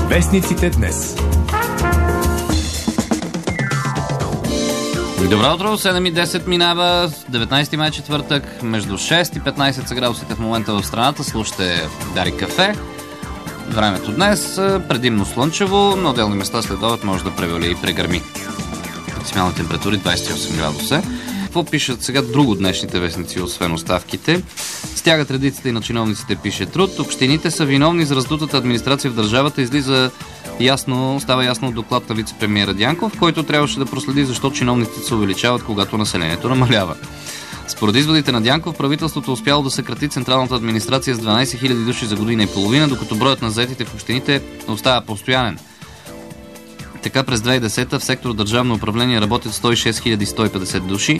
Вестниците днес. Добро утро, 7:10 минава, 19 май четвъртък, между 6 и 15 са градусите в момента в страната. Слушате Дарик Кафе. Времето днес предимно слънчево, на отделни места след обед може да превали и прегърми. Максимални температури 28 градуса. Какво пишат сега друго днешните вестници, освен оставките? Стягат редиците и на чиновниците, пише Труд. Общините са виновни за раздутата администрация в държавата. Става ясно от доклад на вице-премиера Дянков, който трябваше да проследи защо чиновниците се увеличават, когато населението намалява. Според изводите на Дянков, правителството успяло да съкрати централната администрация с 12 000 души за година и половина, докато броят на заетите в общините остава постоянен. Така през 2010 в сектор държавно управление работят 106 150 души,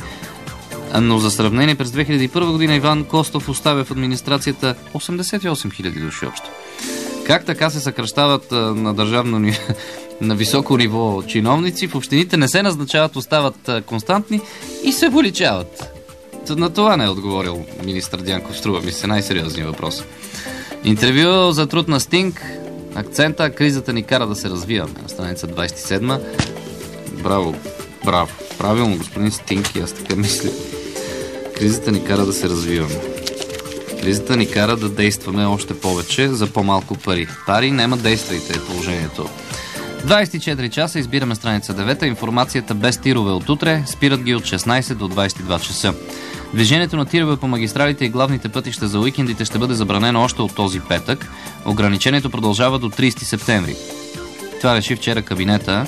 но за сравнение през 2001 година Иван Костов оставя в администрацията 88 000 души общо. Как така се съкращават на държавно на високо ниво чиновници, в общините не се назначават, остават константни и се увеличават? На това не е отговорил министър Дянков, струва ми се най-сериозният въпрос. Интервю за Труд на Стинг. Акцента: кризата ни кара да се развиваме. На страница 27. Браво. Правилно, господин Стинг, и аз така мисля. Кризата ни кара да се развиваме. Кризата ни кара да действаме още повече за по-малко пари. Пари няма, действайте, е положението. 24 часа, избираме страница 9. Информацията без тирове от утре. Спират ги от 16 до 22 часа. Движението на тирове по магистралите и главните пътища за уикендите ще бъде забранено още от този петък. Ограничението продължава до 30 септември. Това реши вчера кабинета.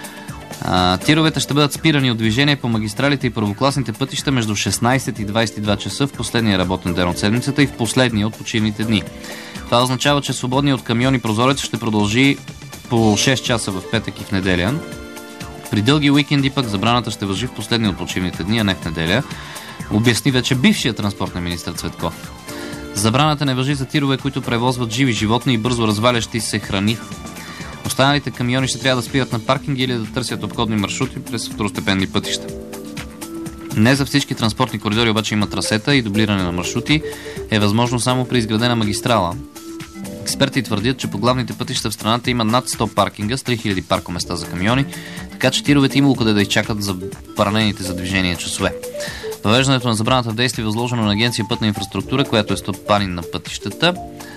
Тировете ще бъдат спирани от движение по магистралите и първокласните пътища между 16 и 22 часа в последния работен ден от седмицата и в последния от почивните дни. Това означава, че свободният от камиони прозорец ще продължи по 6 часа в петък и в неделя. При дълги уикенди пък забраната ще важи в последния от почивните дни, а не в неделя. Обясни вече бившият транспортен министър Цветков. Забраната не важи за тирове, които превозват живи животни и бързо развалящи се храни. Останалите камиони ще трябва да спират на паркинги или да търсят обходни маршрути през второстепенни пътища. Не за всички транспортни коридори обаче има трасета и дублиране на маршрути е възможно само при изградена магистрала. Експерти твърдят, че по главните пътища в страната има над 100 паркинга с 3000 паркоместа за камиони, така че тировете имало къде да изчакат за баранените за движение часове. Въвеждането на забраната в действие е възложено на Агенция Пътна инфраструктура, която е стопанин на пътищата.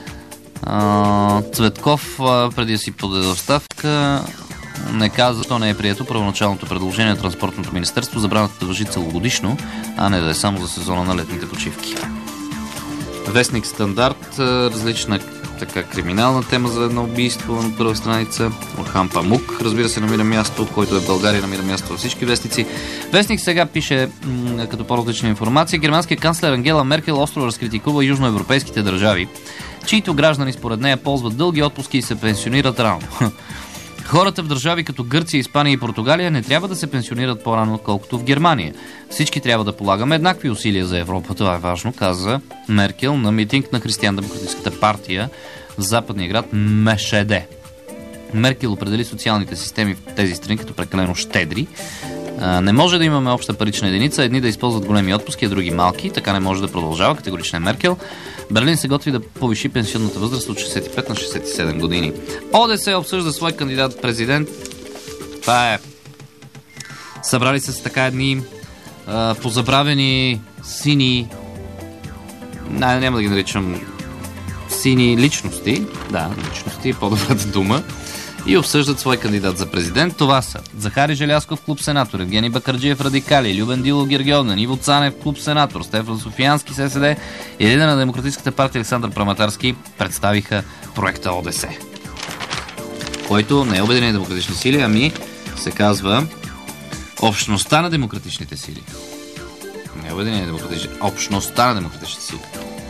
Цветков, преди да си подаде оставка, не каза защо не е прието първоначалното предложение на Транспортното министерство забраната да важи целогодишно, а не да е само за сезона на летните почивки. Вестник Стандарт, различна така криминална тема за едно убийство на първа страница. Орхан Памук, разбира се, намира място, който е в България, намира място във всички вестници. Вестник сега пише като по-различна информация: германският канцлер Ангела Меркел остро разкритикува южноевропейските държави, чието граждани според нея ползват дълги отпуски и се пенсионират рано. Хората в държави като Гърция, Испания и Португалия не трябва да се пенсионират по-рано, отколкото в Германия. Всички трябва да полагаме еднакви усилия за Европа. Това е важно, каза Меркел на митинг на Християн-демократическата партия в западния град Мешеде. Меркел определи социалните системи в тези страни като прекалено щедри. Не може да имаме обща парична единица, едни да използват големи отпуски, а други малки. Така не може да продължава, категорична е Меркел. Берлин се готви да повиши пенсионната възраст от 65 на 67 години. ОДС обсъжда свой кандидат-президент. Това е. Събрали се с така едни позабравени сини, няма да ги наричам сини личности. Да, личности е по-добрата дума. И обсъждат свой кандидат за президент. Това са Захари Желязков, клуб сенатор, Евгений Бакърджиев, радикали, Любен Дилов, Гергьовден, Иво Цанев, клуб сенатор, Стефан Софиянски, ССД и лидер на Демократическата партия Александър Праматарски представиха проекта ОДС, който не е Обединени демократични сили, ами се казва Общността на демократичните сили. Не е Обединени демократични, Общността на демократичните сили.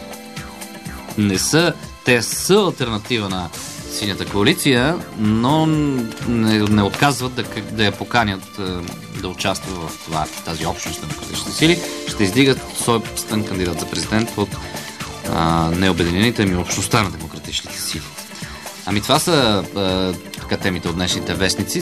Те са алтернатива на Синята коалиция, но не отказват да я поканят да участва в тази общност на демократичните сили. Ще издигат собствен кандидат за президент от необединените, ами общността на демократичните сили. Ами това са темите от днешните вестници.